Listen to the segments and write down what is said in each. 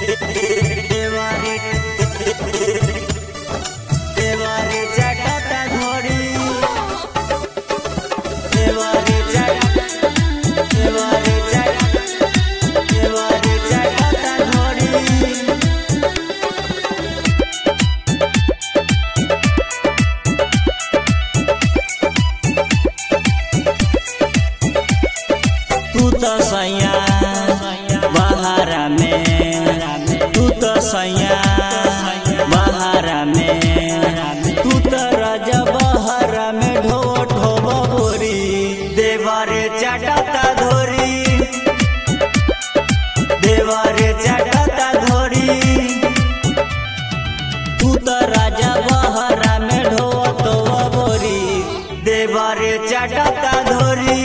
देवारे देवारे चटता घोड़ी देवारे देवारे देवारे चटता घोड़ी तू तो सैया बहारा में तू तो सैया बहारा में तू तो राजा बहारा में ढोब ढोब बोरी देवारे चटता धोरी देवारे चटता धोरी तू तो राजा बहारा में ढोब ढोब बोरी देवारे चटता धोरी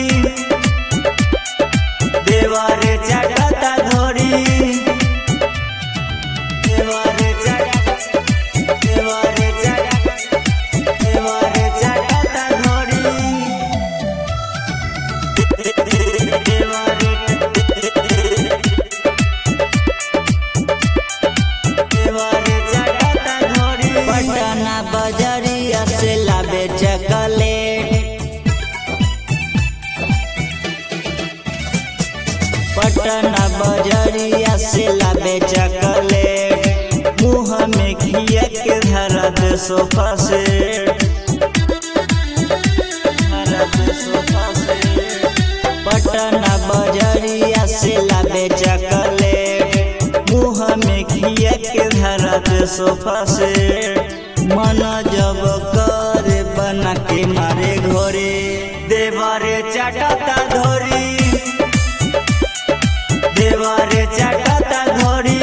देवारे चटता धोरी देवारे देवारे देवारे चटता धोरी देवारे देवारे चटता धोरी पटना बजरिया से लाबे चकलेट पटना बजरिया से लाबे चकलेट मुँह में घिया के धरा दे सोफा सेट पटना बजरिया से लाबे चकलेट मुँह में घिया के धरा दे सोफा सेट मन जब करे बना के मारे घोरे देवारे चटता धोरी देवारे चटता धोरी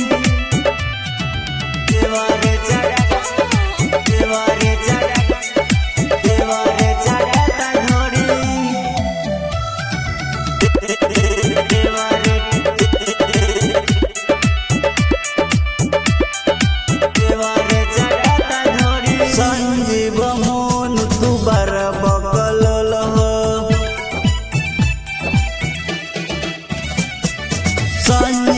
देवारे देवारे देवारे चटता धोरी देवारे देवारे चटता धोरी संजीव मोन तू बर बकल हो